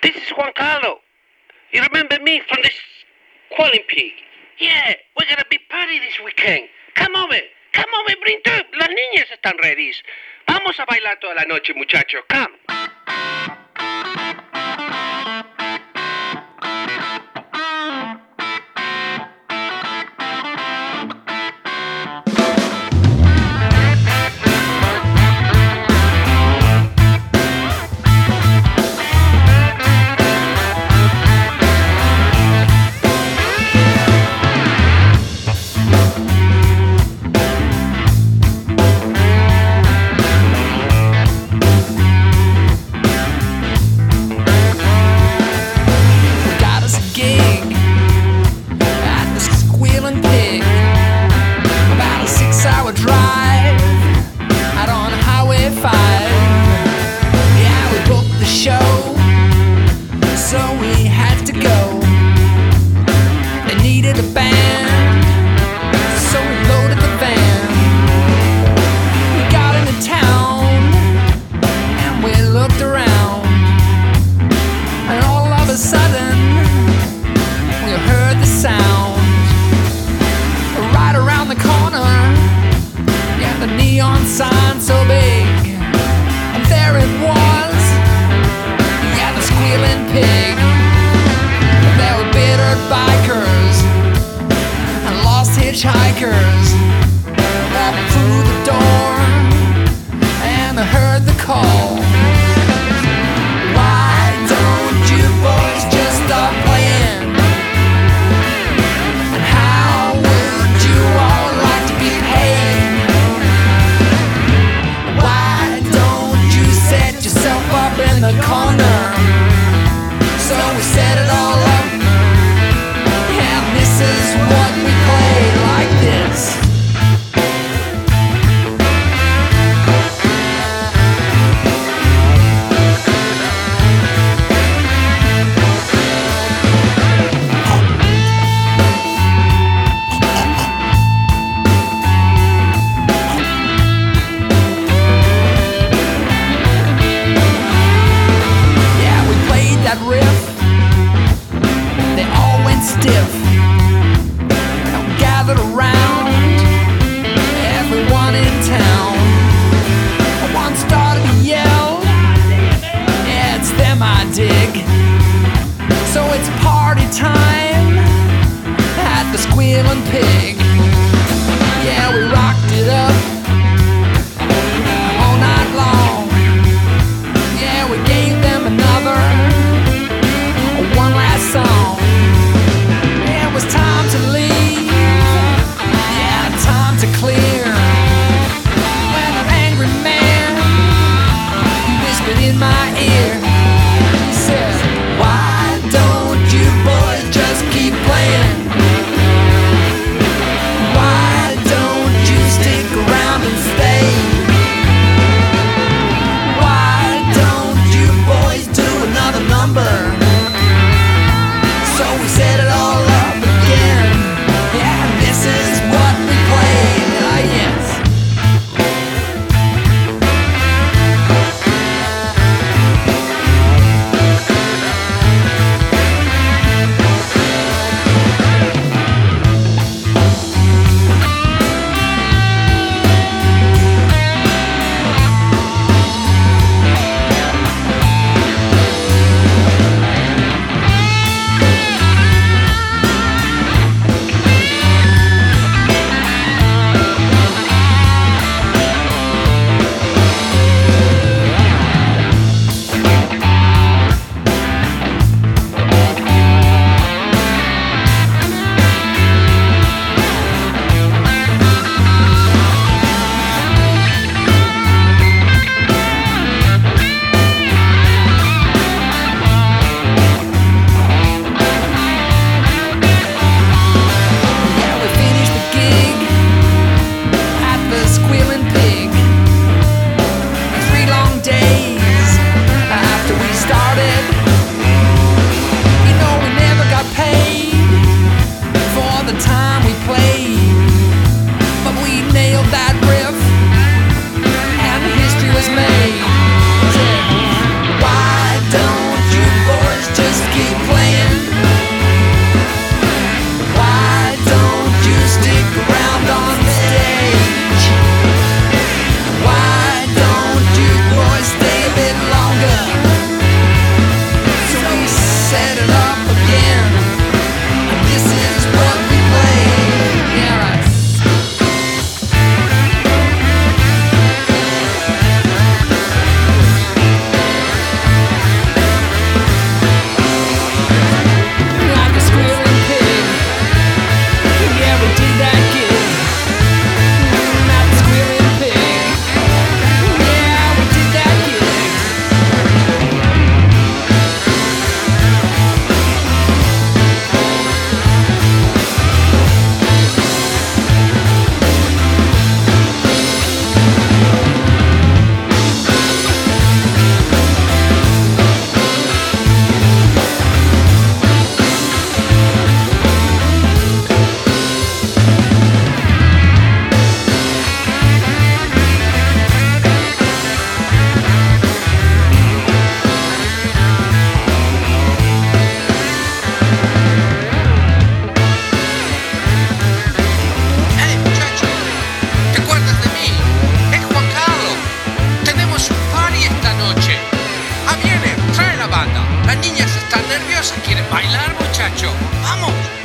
This is Juan Carlo. You remember me from the Squalling Pig? Yeah, we're gonna be party this weekend. Come over, bring two. Las niñas están ready. Vamos a bailar toda la noche, muchachos. Come. Hitchhikers walking through the door, and I heard the call. Why don't you boys just stop playing? And how would you all like to be paid? Why don't you set yourself up in the corner? So we set it all up, and this is what we play like this. Yeah, we played that riff. They all went stiff. Gathered around, everyone in town. One started to yell, yeah, it's them I dig. So it's party time at the Squealing Pig. Yeah, we rocked it up all night long. Yeah, we gave them another, one last song. Yeah, it was time to leave, time to clear. When an angry man, he whispered in my ear, he said, why don't you boys just keep playing? Why don't you stick around and stay? Why don't you boys do another number? So we set it all up again. Yeah, this is what we played. Yes. Vamos.